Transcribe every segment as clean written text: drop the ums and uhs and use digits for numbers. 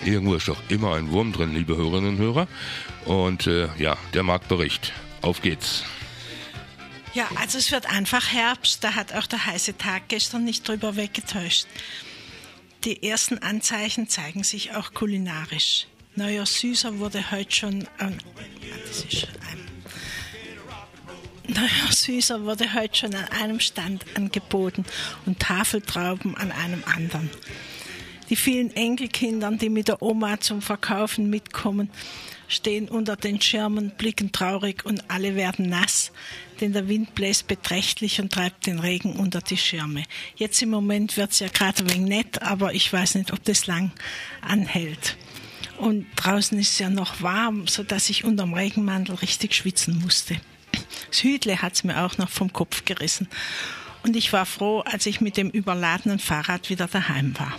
Irgendwo ist doch immer ein Wurm drin, liebe Hörerinnen und Hörer. Und der Marktbericht. Auf geht's. Ja, also es wird einfach Herbst. Da hat auch der heiße Tag gestern nicht drüber weggetäuscht. Die ersten Anzeichen zeigen sich auch kulinarisch. Neuer Süßer wurde heute schon an einem Stand angeboten und Tafeltrauben an einem anderen. Die vielen Enkelkindern, die mit der Oma zum Verkaufen mitkommen, stehen unter den Schirmen, blicken traurig und alle werden nass, denn der Wind bläst beträchtlich und treibt den Regen unter die Schirme. Jetzt im Moment wird es ja gerade ein wenig nett, aber ich weiß nicht, ob das lang anhält. Und draußen ist es ja noch warm, sodass ich unterm Regenmantel richtig schwitzen musste. Das Hütle hat es mir auch noch vom Kopf gerissen. Und ich war froh, als ich mit dem überladenen Fahrrad wieder daheim war.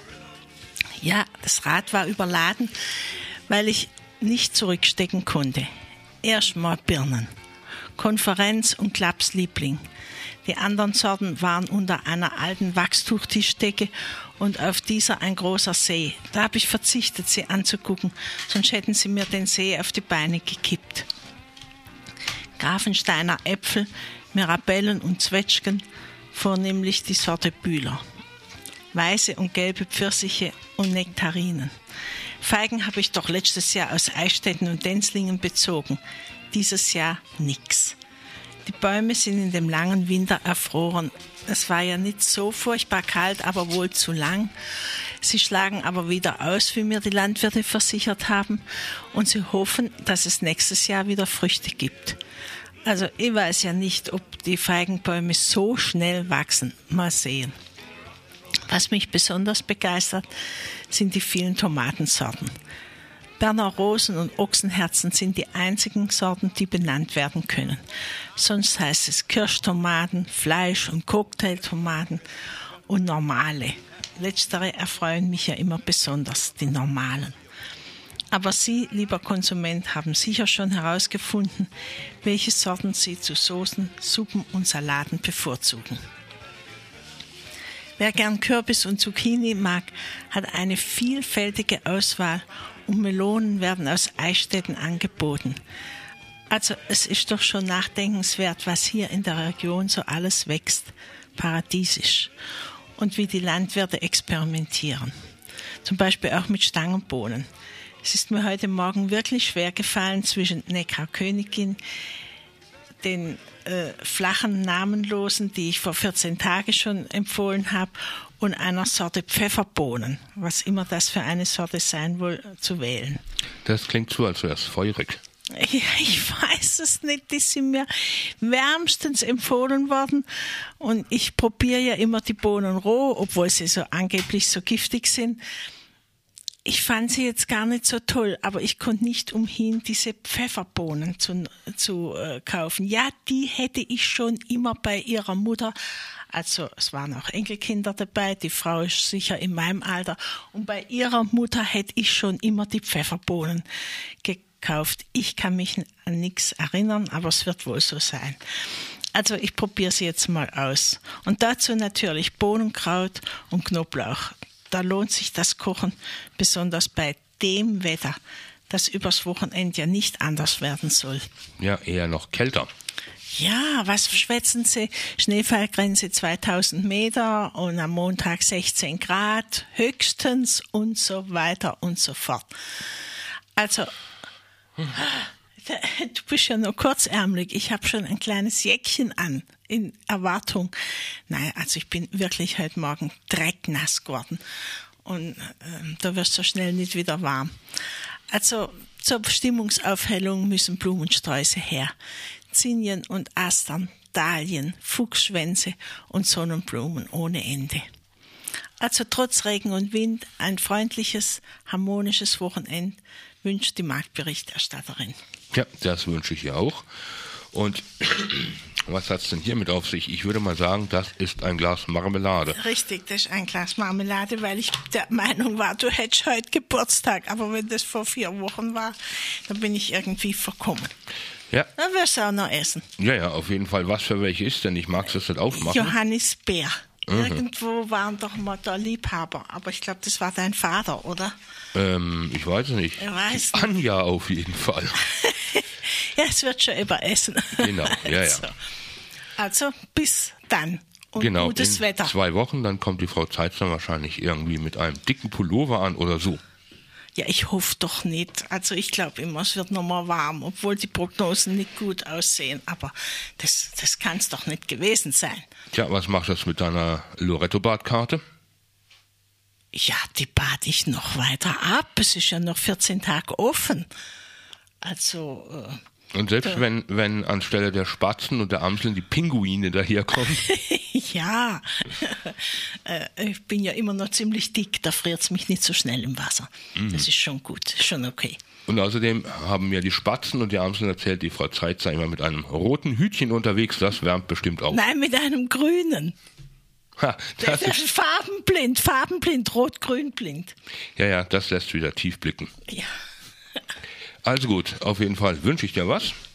Ja, das Rad war überladen, weil ich nicht zurückstecken konnte. Erstmal Birnen. Konferenz und Klapps Liebling. Die anderen Sorten waren unter einer alten Wachstuchtischdecke und auf dieser ein großer See. Da habe ich verzichtet, sie anzugucken, sonst hätten sie mir den See auf die Beine gekippt. Grafensteiner Äpfel, Mirabellen und Zwetschgen, vornehmlich die Sorte Bühler. Weiße und gelbe Pfirsiche und Nektarinen. Feigen habe ich doch letztes Jahr aus Eichstätten und Denzlingen bezogen. Dieses Jahr nix. Die Bäume sind in dem langen Winter erfroren. Es war ja nicht so furchtbar kalt, aber wohl zu lang. Sie schlagen aber wieder aus, wie mir die Landwirte versichert haben. Und sie hoffen, dass es nächstes Jahr wieder Früchte gibt. Also ich weiß ja nicht, ob die Feigenbäume so schnell wachsen. Mal sehen. Was mich besonders begeistert, sind die vielen Tomatensorten. Berner Rosen und Ochsenherzen sind die einzigen Sorten, die benannt werden können. Sonst heißt es Kirschtomaten, Fleisch- und Cocktailtomaten und normale. Letztere erfreuen mich ja immer besonders, die normalen. Aber Sie, lieber Konsument, haben sicher schon herausgefunden, welche Sorten Sie zu Soßen, Suppen und Salaten bevorzugen. Wer gern Kürbis und Zucchini mag, hat eine vielfältige Auswahl und Melonen werden aus Eichstätten angeboten. Also es ist doch schon nachdenkenswert, was hier in der Region so alles wächst. Paradiesisch. Und wie die Landwirte experimentieren. Zum Beispiel auch mit Stangenbohnen. Es ist mir heute Morgen wirklich schwer gefallen, zwischen Neckarkönigin, den flachen Namenlosen, die ich vor 14 Tagen schon empfohlen habe, und einer Sorte Pfefferbohnen, was immer das für eine Sorte sein will, zu wählen. Das klingt so, als wäre es feurig. Ja, ich weiß es nicht, die sind mir wärmstens empfohlen worden und ich probiere ja immer die Bohnen roh, obwohl sie so angeblich so giftig sind. Ich fand sie jetzt gar nicht so toll, aber ich konnte nicht umhin, diese Pfefferbohnen zu kaufen. Ja, die hätte ich schon immer bei ihrer Mutter, also es waren auch Enkelkinder dabei, die Frau ist sicher in meinem Alter, und bei ihrer Mutter hätte ich schon immer die Pfefferbohnen gekauft. Ich kann mich an nichts erinnern, aber es wird wohl so sein. Also ich probiere sie jetzt mal aus. Und dazu natürlich Bohnenkraut und Knoblauch. Da lohnt sich das Kochen, besonders bei dem Wetter, das übers Wochenende ja nicht anders werden soll. Ja, eher noch kälter. Ja, was schwätzen Sie? Schneefallgrenze 2000 Meter und am Montag 16 Grad höchstens und so weiter und so fort. Also, du bist ja nur kurzärmelig. Ich habe schon ein kleines Jäckchen an, in Erwartung. Naja, also ich bin wirklich heute Morgen drecknass geworden. Und da wirst du so schnell nicht wieder warm. Also zur Stimmungsaufhellung müssen Blumensträuße her. Zinien und Astern, Dahlien, Fuchsschwänze und Sonnenblumen ohne Ende. Also trotz Regen und Wind ein freundliches, harmonisches Wochenende wünscht die Marktberichterstatterin. Ja, das wünsche ich ihr auch. Und was hat es denn hiermit auf sich? Ich würde mal sagen, das ist ein Glas Marmelade. Richtig, das ist ein Glas Marmelade, weil ich der Meinung war, du hättest heute Geburtstag. Aber wenn das vor 4 Wochen war, dann bin ich irgendwie verkommen. Ja. Dann wirst du auch noch essen. Ja, auf jeden Fall. Was für welche ist denn? Ich mag es jetzt nicht aufmachen. Johannisbeer. Irgendwo waren doch mal da Liebhaber, aber ich glaube, das war dein Vater, oder? Ich weiß es nicht. Ich weiß Die Anja auf jeden Fall. Ja, es wird schon überessen. Genau, ja. So. Also, bis dann. Und Genau, gutes in Wetter. 2 Wochen, dann kommt die Frau Zeitzner wahrscheinlich irgendwie mit einem dicken Pullover an oder so. Ja, ich hoffe doch nicht. Also ich glaube immer, es wird nochmal warm, obwohl die Prognosen nicht gut aussehen. Aber das kann es doch nicht gewesen sein. Tja, was macht das mit deiner Loretto-Badkarte? Ja, die bade ich noch weiter ab. Es ist ja noch 14 Tage offen. Also, Und selbst wenn anstelle der Spatzen und der Amseln die Pinguine daherkommen? ja, ich bin ja immer noch ziemlich dick, da friert es mich nicht so schnell im Wasser. Das ist schon gut, ist schon okay. Und außerdem haben mir die Spatzen und die Amseln erzählt, die Frau Zeitz sei immer mit einem roten Hütchen unterwegs, das wärmt bestimmt auch. Nein, mit einem grünen. Ha, Das ist farbenblind, rot-grün blind. Ja, das lässt wieder tief blicken. Ja. Also gut, auf jeden Fall wünsche ich dir was.